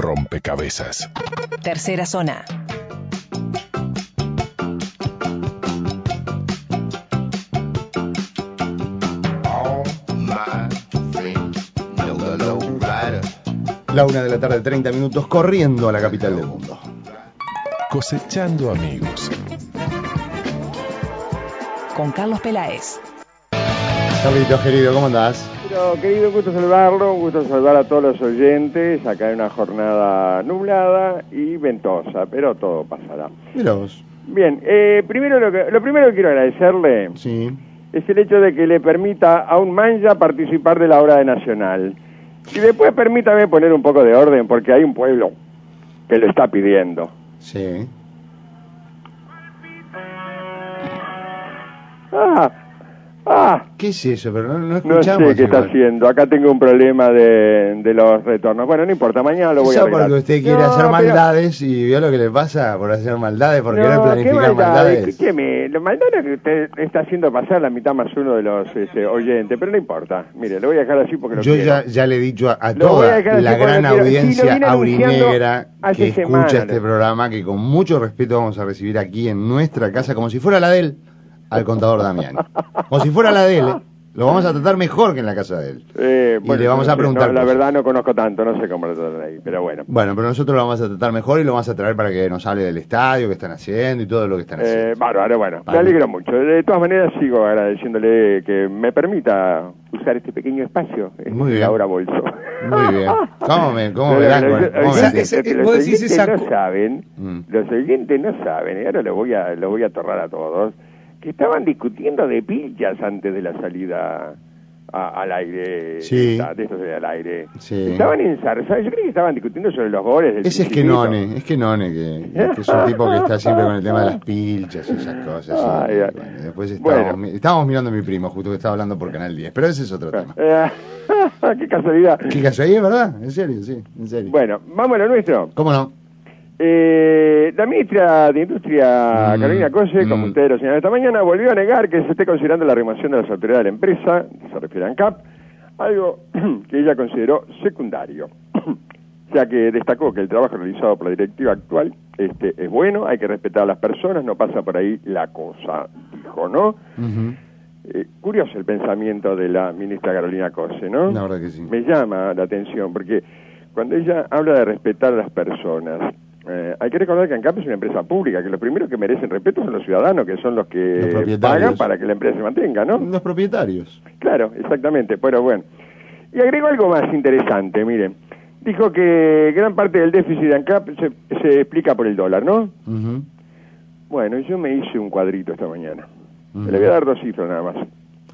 rompecabezas. Tercera zona. La 1:30 p.m, corriendo a la capital del mundo. Cosechando amigos. Con Carlos Peláez. Carlitos, querido, ¿cómo andás? Pero, querido, gusto saludarlo, gusto saludar a todos los oyentes. Acá hay una jornada nublada y ventosa, pero todo pasará. Mira vos. Bien, primero lo primero que quiero agradecerle es el hecho de que le permita a un manja participar de la obra de Nacional. Y después permítame poner un poco de orden, porque hay un pueblo que lo está pidiendo. Sí. ¿Qué es eso? Pero no escuchamos. No sé qué está haciendo. Acá tengo un problema de los retornos. Bueno, no importa, mañana lo voy a arreglar. Porque usted quiere hacer maldades y vio lo que le pasa por hacer maldades, por querer planificar maldades. Escúcheme, lo maldades que usted está haciendo pasar la mitad más uno de los oyentes, pero no importa. Mire, lo voy a dejar así porque yo ya le he dicho a toda la gran audiencia aurinegra que escucha este programa que con mucho respeto vamos a recibir aquí en nuestra casa, como si fuera la de él, al contador Damiani. Como si fuera la de él, Lo vamos a tratar mejor que en la casa de él. Bueno, y le vamos a preguntar. La verdad no conozco tanto, no sé cómo lo tratan ahí, pero bueno. Bueno, pero nosotros lo vamos a tratar mejor y lo vamos a traer para que nos hable del estadio que están haciendo y todo lo que están haciendo. Bárbaro, bueno, me alegro mucho. De todas maneras sigo agradeciéndole que me permita usar este pequeño espacio. Muy bien. Laura Bolso. Muy bien. ¿Cómo me dan? Los oyentes no saben, los oyentes no saben, y ahora los voy a atorrar a todos, que estaban discutiendo de pillas antes de la salida al aire. Sí. De esto al aire. Sí. Estaban enzarzados, yo creo que estaban discutiendo sobre los goles del Ese es Kenone, que es un tipo que está siempre con el tema de las pilchas y esas cosas. Bueno, después estábamos mirando a mi primo, justo que estaba hablando por Canal 10, pero ese es otro tema. Qué casualidad. Qué casualidad, ¿verdad? En serio, sí, en serio. Bueno, vamos a lo nuestro. ¿Cómo no? La ministra de Industria, Carolina Cose, como ustedes lo señalaron esta mañana, volvió a negar que se esté considerando la remoción de las autoridades de la empresa, que se refiere a ANCAP, algo que ella consideró secundario, ya que destacó que el trabajo realizado por la directiva actual es bueno, hay que respetar a las personas, no pasa por ahí la cosa, dijo, ¿no? Curioso el pensamiento de la ministra Carolina Cose, ¿no? La verdad que sí. Me llama la atención, porque cuando ella habla de respetar a las personas, hay que recordar que ANCAP es una empresa pública, que los primeros que merecen respeto son los ciudadanos, que son los que pagan para que la empresa se mantenga, ¿no? Los propietarios. Claro, exactamente, pero bueno. Y agregó algo más interesante, miren. Dijo que gran parte del déficit de ANCAP se explica por el dólar, ¿no? Bueno, yo me hice un cuadrito esta mañana. Le voy a dar 2 cifras nada más.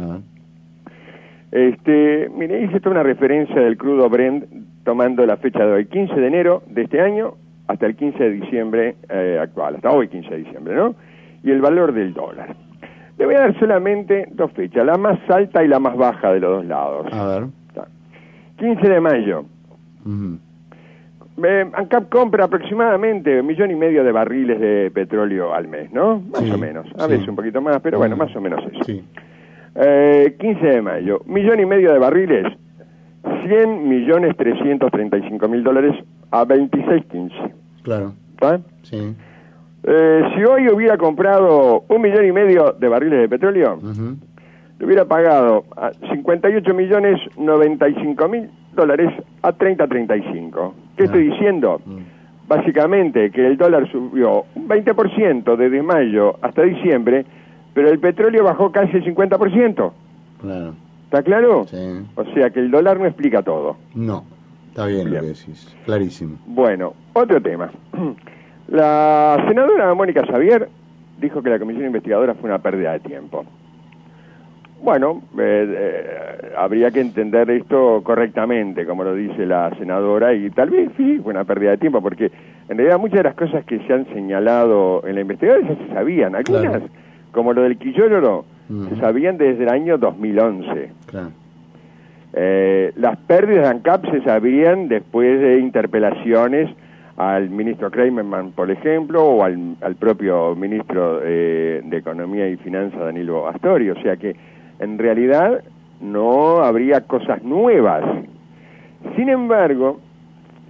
Mire, hice toda una referencia del crudo Brent tomando la fecha de hoy, 15 de enero de este año, hasta el 15 de diciembre actual, hasta hoy 15 de diciembre, ¿no? Y el valor del dólar. Le voy a dar solamente 2 fechas, la más alta y la más baja de los dos lados. A ver. 15 de mayo. ANCAP compra aproximadamente 1,5 millones de barriles de petróleo al mes, ¿no? Más o menos. A veces un poquito más, pero bueno, más o menos eso. Sí. 15 de mayo, 1,5 millones de barriles, 100.335.000 dólares a 26.15. Claro. ¿Está? Sí. Si hoy hubiera comprado 1,5 millones de barriles de petróleo, le hubiera pagado a 58.095.000 dólares a 30.35. ¿Qué estoy diciendo? Básicamente que el dólar subió un 20% desde mayo hasta diciembre, pero el petróleo bajó casi el 50%. Claro. ¿Está claro? Sí. O sea que el dólar no explica todo. No, está bien lo que decís, clarísimo. Bueno, otro tema. La senadora Mónica Xavier dijo que la comisión investigadora fue una pérdida de tiempo. Bueno, habría que entender esto correctamente, como lo dice la senadora, y tal vez sí fue una pérdida de tiempo, porque en realidad muchas de las cosas que se han señalado en la investigación ya se sabían. Algunas, como lo del Quillóroro, se sabían desde el año 2011. Claro. Las pérdidas de ANCAP se sabían después de interpelaciones al ministro Kramerman, por ejemplo, o al propio ministro de Economía y Finanzas, Danilo Astori. O sea que, en realidad, no habría cosas nuevas. Sin embargo,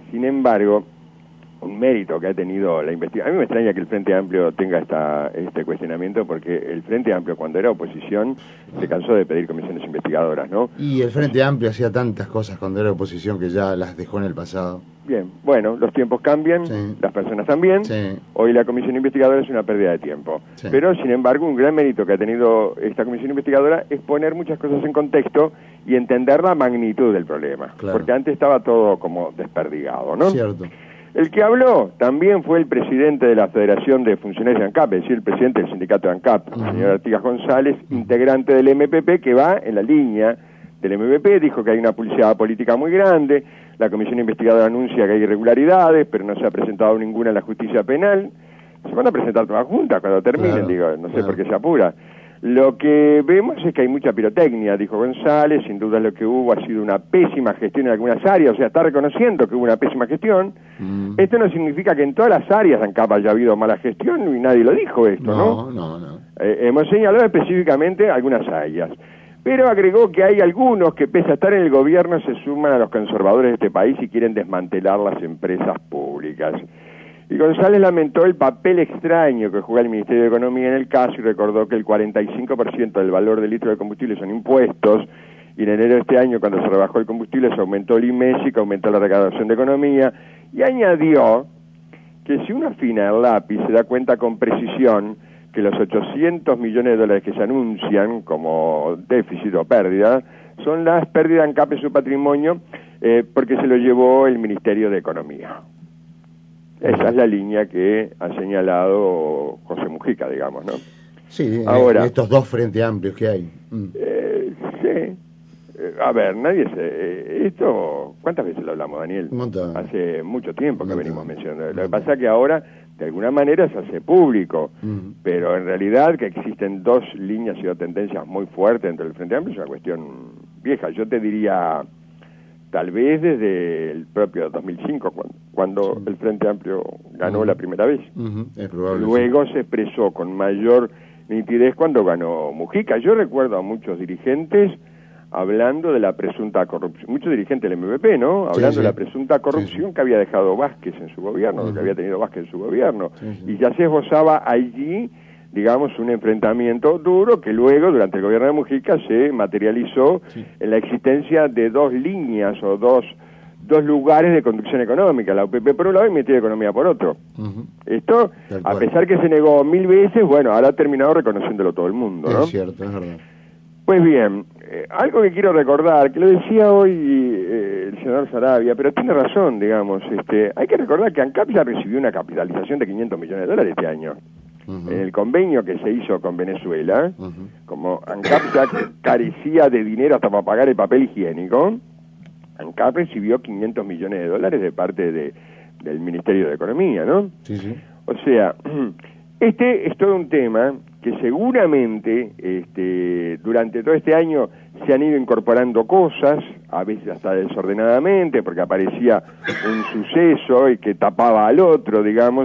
Sin embargo, un mérito que ha tenido la investigación. A mí me extraña que el Frente Amplio tenga este cuestionamiento, porque el Frente Amplio, cuando era oposición, se cansó de pedir comisiones investigadoras, ¿no? Y el Frente Amplio hacía tantas cosas cuando era oposición que ya las dejó en el pasado. Bien, bueno, los tiempos cambian, sí. Las personas también. Sí. Hoy la comisión investigadora es una pérdida de tiempo. Sí. Pero, sin embargo, un gran mérito que ha tenido esta comisión investigadora es poner muchas cosas en contexto y entender la magnitud del problema. Claro. Porque antes estaba todo como desperdigado, ¿no? Cierto. El que habló también fue el presidente de la Federación de Funcionarios de ANCAP, es decir, el presidente del sindicato de ANCAP, el señor Artigas González, integrante del MPP, que va en la línea del MPP, dijo que hay una publicidad política muy grande, la comisión investigadora anuncia que hay irregularidades, pero no se ha presentado ninguna en la justicia penal, se van a presentar todas juntas cuando terminen, claro, no sé por qué se apura. Lo que vemos es que hay mucha pirotecnia, dijo González, sin duda lo que hubo ha sido una pésima gestión en algunas áreas, o sea, está reconociendo que hubo una pésima gestión. Esto no significa que en todas las áreas ANCAP haya habido mala gestión, y nadie lo dijo esto, ¿no? No. Hemos señalado específicamente algunas áreas, pero agregó que hay algunos que, pese a estar en el gobierno, se suman a los conservadores de este país y quieren desmantelar las empresas públicas. Y González lamentó el papel extraño que juega el Ministerio de Economía en el caso y recordó que el 45% del valor del litro de combustible son impuestos, y en enero de este año, cuando se rebajó el combustible, se aumentó el IMESI, que aumentó la recaudación de economía, y añadió que si uno afina el lápiz se da cuenta con precisión que los 800 millones de dólares que se anuncian como déficit o pérdida son las pérdidas en ANCAP en su patrimonio, porque se lo llevó el Ministerio de Economía. Esa es la línea que ha señalado José Mujica, digamos, ¿no? Sí, ahora, estos dos frentes amplios que hay. Sí. A ver, nadie se... esto, ¿cuántas veces lo hablamos, Daniel? Un montón. Hace mucho tiempo que venimos mencionando. Lo que pasa es que ahora, de alguna manera, se hace público, pero en realidad que existen dos líneas y dos tendencias muy fuertes dentro del Frente Amplio es una cuestión vieja. Yo te diría... tal vez desde el propio 2005, cuando el Frente Amplio ganó la primera vez. Es probable. Luego se expresó con mayor nitidez cuando ganó Mujica. Yo recuerdo a muchos dirigentes hablando de la presunta corrupción, muchos dirigentes del MVP, ¿no? Hablando de la presunta corrupción que había dejado Vázquez en su gobierno, que había tenido Vázquez en su gobierno. Y ya se esbozaba allí, digamos, un enfrentamiento duro que luego, durante el gobierno de Mujica, se materializó en la existencia de dos líneas o dos lugares de conducción económica, la UPP por un lado y el Ministerio de Economía por otro. Esto, a pesar que se negó 1000 veces, bueno, ahora ha terminado reconociéndolo todo el mundo, ¿no? Es cierto, es verdad. Pues bien, algo que quiero recordar, que lo decía hoy el senador Saravia, pero tiene razón, digamos, hay que recordar que ANCAP ya recibió una capitalización de 500 millones de dólares este año. En el convenio que se hizo con Venezuela, como ANCAP ya carecía de dinero hasta para pagar el papel higiénico, ANCAP recibió 500 millones de dólares de parte del Ministerio de Economía, ¿no? Sí. O sea, este es todo un tema que seguramente durante todo este año se han ido incorporando cosas, a veces hasta desordenadamente, porque aparecía un suceso y que tapaba al otro, digamos.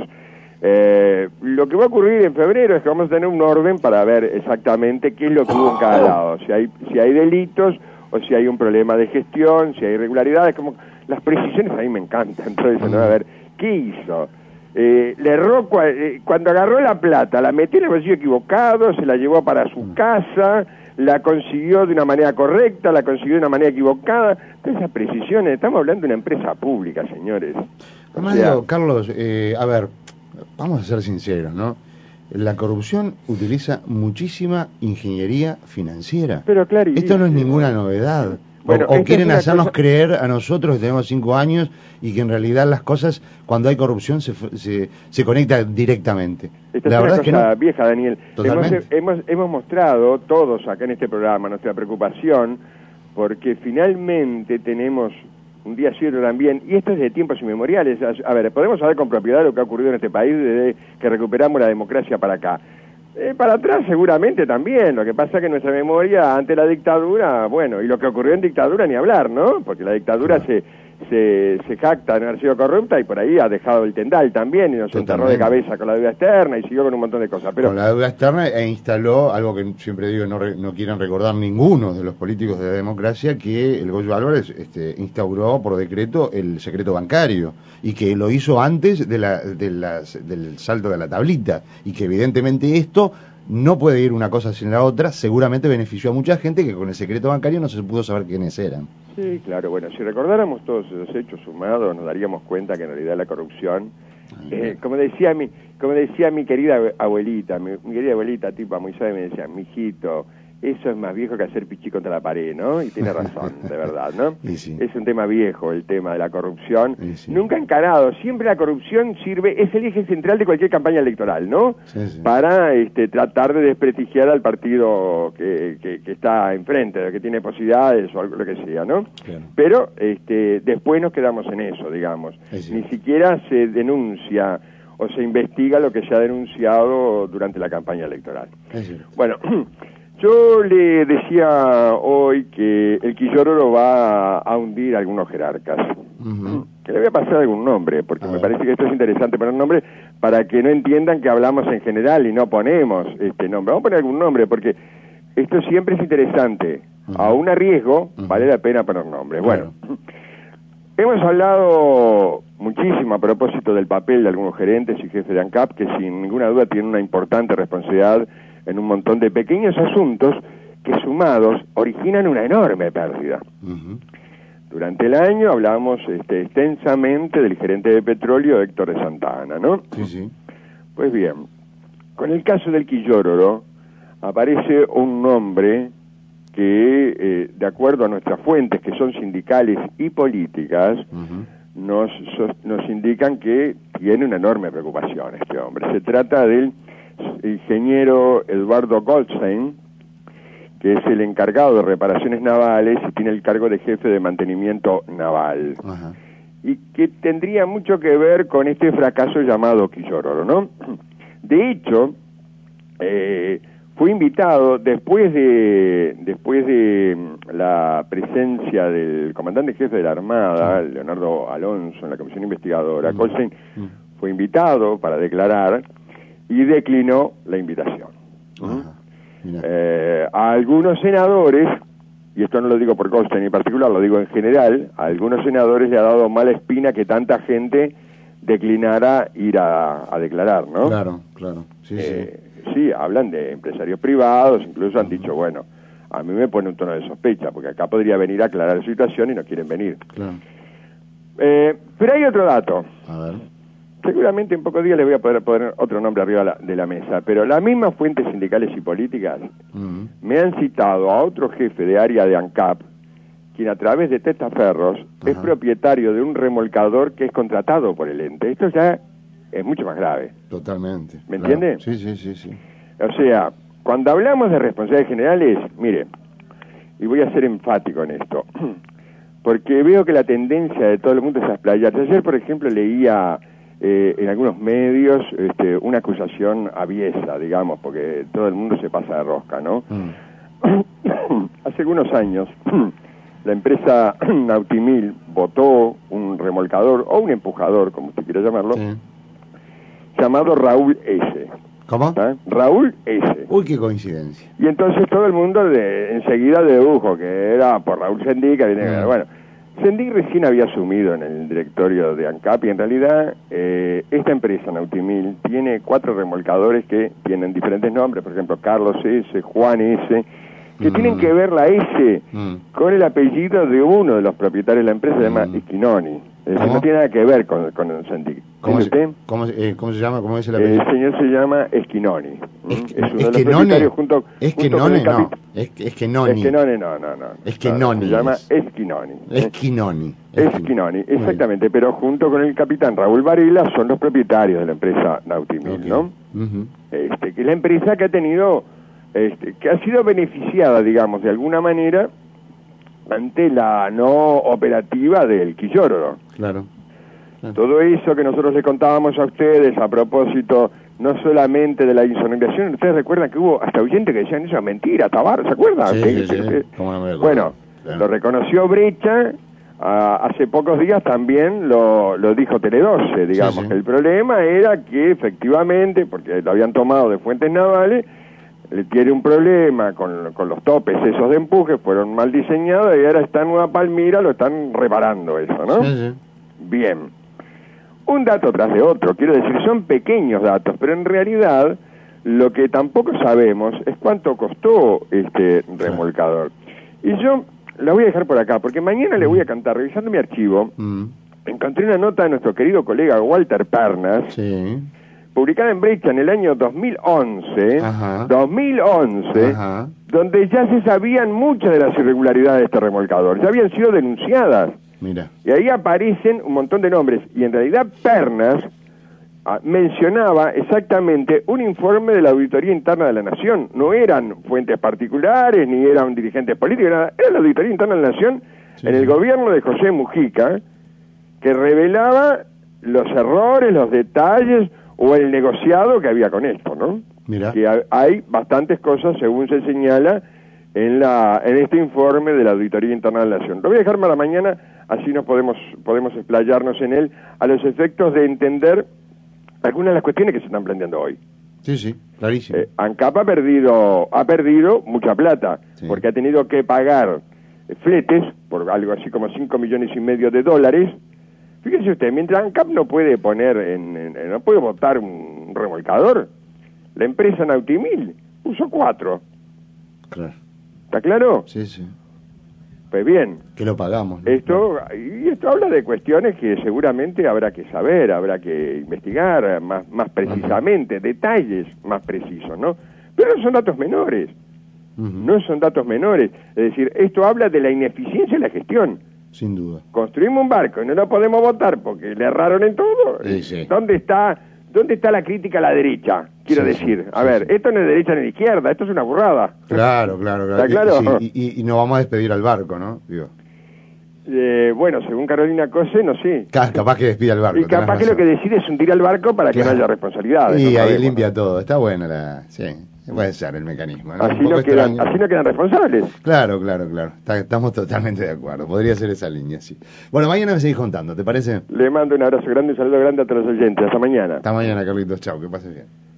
Lo que va a ocurrir en febrero es que vamos a tener un orden para ver exactamente qué es lo que hubo en cada lado, si hay delitos o si hay un problema de gestión, si hay irregularidades, como las precisiones a mí me encantan. Entonces, ¿no? A ver, ¿qué hizo? Le erró cuando agarró la plata, la metió en el bolsillo equivocado, se la llevó para su casa, la consiguió de una manera correcta, la consiguió de una manera equivocada. Todas esas precisiones, estamos hablando de una empresa pública, señores. Además, Carlos, a ver, vamos a ser sinceros, ¿no? La corrupción utiliza muchísima ingeniería financiera. Pero claro, esto no es ninguna novedad. Bueno, o quieren hacernos creer a nosotros que tenemos 5 años y que en realidad las cosas, cuando hay corrupción, se conectan directamente. Esta la verdad es una cosa vieja, Daniel. Hemos mostrado todos acá en este programa nuestra preocupación porque finalmente tenemos un día sí otro también, y esto es de tiempos inmemoriales. A ver, podemos saber con propiedad lo que ha ocurrido en este país desde que recuperamos la democracia para acá. Para atrás seguramente también, lo que pasa es que nuestra memoria ante la dictadura, bueno, y lo que ocurrió en dictadura ni hablar, ¿no? Porque la dictadura se se jacta de haber sido corrupta y por ahí ha dejado el tendal también y nos enterró de cabeza con la deuda externa y siguió con un montón de cosas. Pero con la deuda externa instaló algo que siempre digo no quieren recordar ninguno de los políticos de la democracia, que el Goyo Álvarez instauró por decreto el secreto bancario y que lo hizo antes del salto de la tablita y que evidentemente esto no puede ir una cosa sin la otra. Seguramente benefició a mucha gente que con el secreto bancario no se pudo saber quiénes eran. Sí, claro, bueno, si recordáramos todos esos hechos sumados, nos daríamos cuenta que en realidad la corrupción, como decía mi querida abuelita, mi querida abuelita, tipo muy sabia, me decía, mijito, eso es más viejo que hacer pichí contra la pared, ¿no? Y tiene razón, de verdad, ¿no? Sí. Es un tema viejo, el tema de la corrupción, nunca encarado, siempre la corrupción es el eje central de cualquier campaña electoral, ¿no? Sí. Para tratar de desprestigiar al partido que está enfrente, que tiene posibilidades o algo lo que sea, ¿no? Claro. Pero después nos quedamos en eso, digamos. Ni siquiera se denuncia o se investiga lo que se ha denunciado durante la campaña electoral. Bueno, yo le decía hoy que el Quillororo va a hundir a algunos jerarcas. Que le voy a pasar algún nombre, porque me parece que esto es interesante poner nombre para que no entiendan que hablamos en general y no ponemos este nombre. Vamos a poner algún nombre, porque esto siempre es interesante. Aún a riesgo, vale la pena poner nombres. Bueno, hemos hablado muchísimo a propósito del papel de algunos gerentes y jefes de ANCAP, que sin ninguna duda tienen una importante responsabilidad en un montón de pequeños asuntos que sumados originan una enorme pérdida. Durante el año hablamos extensamente del gerente de petróleo Héctor de Santa Ana, ¿no? Sí. Pues bien, con el caso del Quillororo aparece un nombre que, de acuerdo a nuestras fuentes, que son sindicales y políticas, nos indican que tiene una enorme preocupación este hombre. Se trata del ingeniero Eduardo Goldstein, que es el encargado de reparaciones navales y tiene el cargo de jefe de mantenimiento naval. Y que tendría mucho que ver con este fracaso llamado Quillororo, ¿no? De hecho, fue invitado después de la presencia del comandante jefe de la Armada, Leonardo Alonso, en la comisión investigadora. Goldstein fue invitado para declarar y declinó la invitación. A algunos senadores, y esto no lo digo por Goldstein en particular, lo digo en general, a algunos senadores le ha dado mala espina que tanta gente declinara ir a declarar, ¿no? Claro. Sí, hablan de empresarios privados, incluso han dicho, bueno, a mí me pone un tono de sospecha, porque acá podría venir a aclarar la situación y no quieren venir. Claro. Pero hay otro dato. A ver. Seguramente en pocos días les voy a poder poner otro nombre arriba de la mesa, pero las mismas fuentes sindicales y políticas me han citado a otro jefe de área de ANCAP, quien a través de testaferros es propietario de un remolcador que es contratado por el ente. Esto ya es mucho más grave. Totalmente. ¿Me entiende? Sí. O sea, cuando hablamos de responsabilidades generales, mire, y voy a ser enfático en esto, porque veo que la tendencia de todo el mundo es a explayarse. Ayer, por ejemplo, leía en algunos medios una acusación aviesa, digamos, porque todo el mundo se pasa de rosca, ¿no? Hace algunos años, la empresa Nautimil votó un remolcador, o un empujador, como usted quiera llamarlo, llamado Raúl S. ¿Cómo? Raúl S. Uy, qué coincidencia. Y entonces todo el mundo enseguida dedujo que era por Raúl Sendic, bueno, Sendic recién había asumido en el directorio de ANCAP y en realidad esta empresa Nautimil tiene 4 remolcadores que tienen diferentes nombres, por ejemplo Carlos S, Juan S, que tienen que ver la S con el apellido de uno de los propietarios de la empresa, se llama Ischinoni. No tiene nada que ver con Sendic. ¿Cómo se llama? ¿Cómo es el apellido? El señor se llama Ischinoni. Es uno de los propietarios junto con el Ischinoni, no. Se llama Ischinoni. Ischinoni, exactamente, pero junto con el capitán Raúl Varela son los propietarios de la empresa Nautimil, ¿no? Que es la empresa que ha tenido, que ha sido beneficiada, digamos, de alguna manera ante la no operativa del Quillororo. Claro. Todo eso que nosotros le contábamos a ustedes a propósito no solamente de la insonorización, ustedes recuerdan que hubo hasta oyentes que decían eso es mentira, Tabar, ¿se acuerdan? Sí. ¿Cómo no me acuerdo? Bueno, lo reconoció Brecha hace pocos días también lo dijo Tele12, digamos, sí. que el problema era que efectivamente, porque lo habían tomado de fuentes navales, tiene un problema con los topes esos de empuje, fueron mal diseñados y ahora esta Nueva Palmira lo están reparando eso, ¿no? Sí. Bien. Un dato tras de otro, quiero decir, son pequeños datos, pero en realidad lo que tampoco sabemos es cuánto costó este remolcador. Y yo la voy a dejar por acá, porque mañana le voy a cantar, revisando mi archivo, encontré una nota de nuestro querido colega Walter Pernas, sí, publicada en Brecha en el año 2011, Ajá. 2011, Ajá. donde ya se sabían muchas de las irregularidades de este remolcador, ya habían sido denunciadas. Mira. Y ahí aparecen un montón de nombres, y en realidad Pernas mencionaba exactamente un informe de la Auditoría Interna de la Nación. No eran fuentes particulares, ni eran dirigentes políticos, nada. Era la Auditoría Interna de la Nación en el gobierno de José Mujica, que revelaba los errores, los detalles o el negociado que había con esto, ¿no? Mira. Que hay bastantes cosas, según se señala, en este informe de la Auditoría Interna de la Nación. Lo voy a dejar para mañana, así nos podemos explayarnos en él, a los efectos de entender algunas de las cuestiones que se están planteando hoy. Sí, clarísimo. ANCAP ha perdido mucha plata, porque ha tenido que pagar fletes por algo así como $5,5 millones. Fíjese usted, mientras ANCAP no puede poner no puede botar un remolcador, la empresa Nautimil puso 4. Claro. ¿Está claro? Sí. Pues bien. Que lo pagamos, ¿no? Esto habla de cuestiones que seguramente habrá que saber, habrá que investigar más precisamente, detalles más precisos, ¿no? Pero no son datos menores. No son datos menores. Es decir, esto habla de la ineficiencia de la gestión. Sin duda. Construimos un barco y no lo podemos votar porque le erraron en todo. Sí. ¿Dónde está la crítica a la derecha? Quiero decir, a ver, esto no es derecha ni de izquierda, esto es una burrada. Claro. ¿Está claro? Y no vamos a despedir al barco, ¿no? Digo. Bueno, según Carolina Cose, no sé. Capaz que despida el barco. Y capaz que lo que decide es hundir al barco para que no haya responsabilidades. Y no ahí sabemos, limpia todo. Está buena sí. Puede ser el mecanismo, ¿no? Así no quedan responsables. Claro. Estamos totalmente de acuerdo. Podría ser esa línea, sí. Bueno, mañana me seguís contando, ¿te parece? Le mando un abrazo grande, un saludo grande a todos los oyentes. Hasta mañana. Hasta mañana, Carlitos. Chau, que pases bien.